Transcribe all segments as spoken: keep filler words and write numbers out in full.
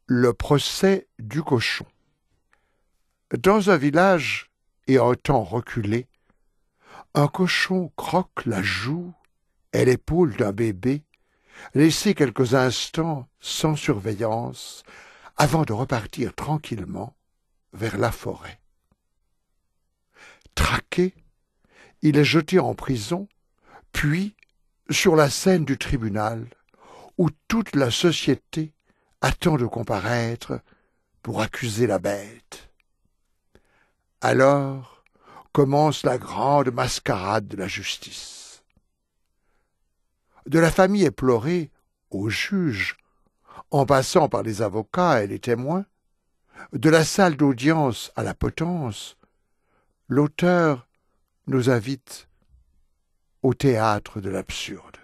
Le procès du cochon. Dans un village et un temps reculé, un cochon croque la joue et l'épaule d'un bébé, laissé quelques instants sans surveillance avant de repartir tranquillement vers la forêt. Traqué, il est jeté en prison, puis sur la scène du tribunal, où toute la société attend de comparaître pour accuser la bête. Alors commence la grande mascarade de la justice. De la famille éplorée au juge, en passant par les avocats et les témoins, de la salle d'audience à la potence, l'auteur nous invite au théâtre de l'absurde.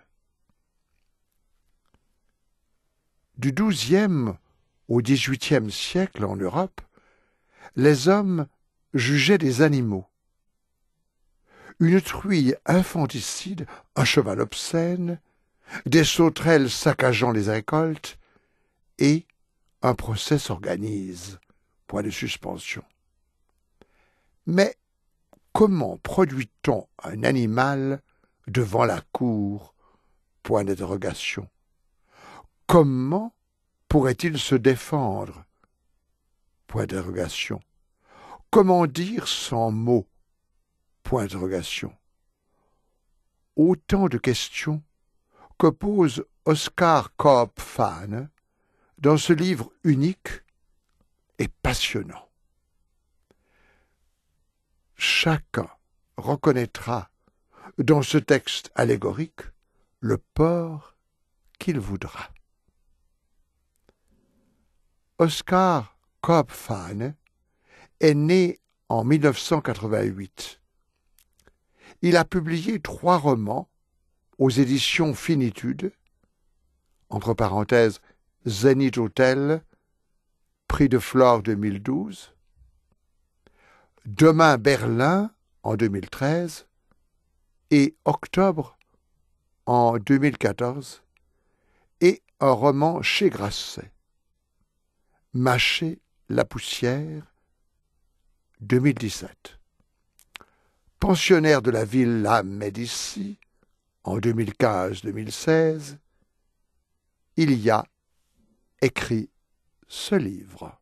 Du douzième au dix-huitième siècle en Europe, les hommes jugeaient des animaux. Une truie infanticide, un cheval obscène, des sauterelles saccageant les récoltes, et un procès s'organise. Point de suspension. Mais comment produit-on un animal devant la cour? Point d'interrogation. Comment pourrait-il se défendre? Point d'interrogation. Comment dire sans mots? Point d'interrogation. Autant de questions que pose Oscar Koopman dans ce livre unique et passionnant. Chacun reconnaîtra dans ce texte allégorique le port qu'il voudra. Oscar Koopman est né en mille neuf cent quatre-vingt-huit. Il a publié trois romans aux éditions Finitude, entre parenthèses Zénith Hotel, Prix de Flore deux mille douze, Demain Berlin en deux mille treize et Octobre en deux mille quatorze, et un roman chez Grasset, Mâcher la poussière, deux mille dix-sept. Pensionnaire de la Villa Médicis en deux mille quinze deux mille seize, il y a écrit ce livre.